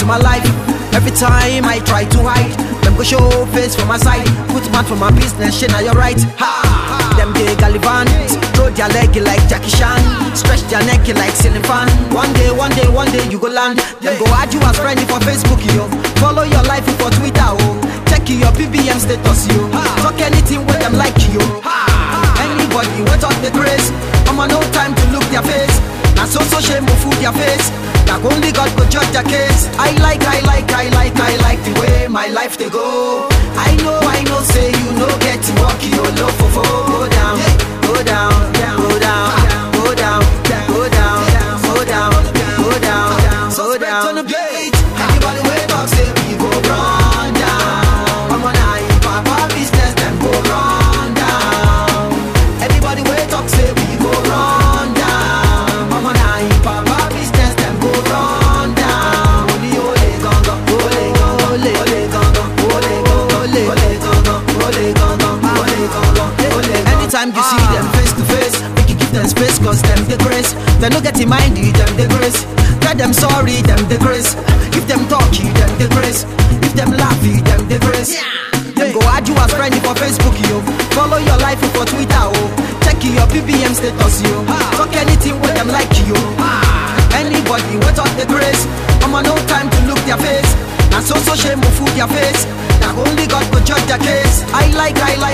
my life. Every time I try to hide, them go show face for my side. Put man for my business, shit now you're right. Ha! Them they gallivant, throw their leg like Jackie Chan, stretch their neck like ceiling fan. One day you go land. Them go add you as friend for Facebook, yo. Follow your life for Twitter, oh. Check your BBM status, yo. Talk anything with them like you. Anybody wait on the grace, I'm no time to look their face. Now so shame will fool their face. Like only God could judge their case. I like the way my life they go. I know, say you know get to walk your love for go down, go down, go down, go down, go down, go down, go down, so down on the plate. Anybody wait up, say we go run down. Come on, Papa business, them go run down. Everybody wait up, say we go run down. Come on, Papa business, them go run down. Ole ole gongo, ole gongo, ole ole gongo, ole gongo, ole ole gongo, ole gongo, ole gongo, ole. Anytime you see them face to face, make you give them space, cause them the grace. They no get in mind, them the grace. Tell them sorry, them the grace. If them talky, them the grace. If them laughy, them the grace. Them go add you as friend for Facebook, yo. Follow your life for Twitter, oh. Check your BBM status, yo. Talk anything with them like you. Anybody wait on the grace, I'm no time to look their face. Now so shame will fool their face. Now only God could judge their case. I like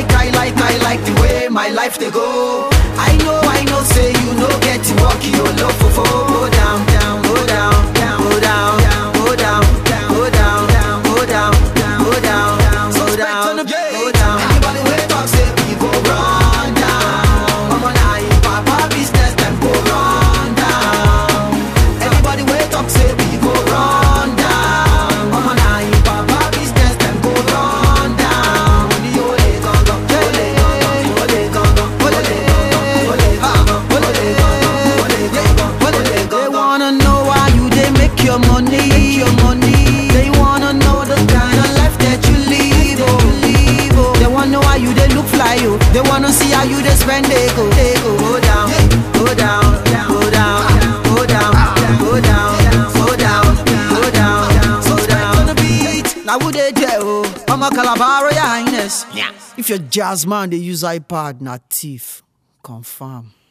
the way my life they go. I know, say you know get to walk your love for go down, down, go down, down, go down, down, go down, down, go down, down, go down, down, go down, down, go down, go down. Anybody wait up, say we go run down. Come on, Papa business, them go run down. Everybody wait up, say we go run down. Come on, Papa business, them go run down. Ole gongo, ole gongo, ole gongo, ole gongo. They wanna know why you they make your money. They wanna know the kind of life that you live, oh. They wanna know how you they look fly, oh. They wanna see how you they spend, they go down, go down, go down, go down, go down, go down, go down, go down on the beat. Now would they do? I'm a Calabar, your highness. If you're jazz man, they use iPad, not thief. Confirm.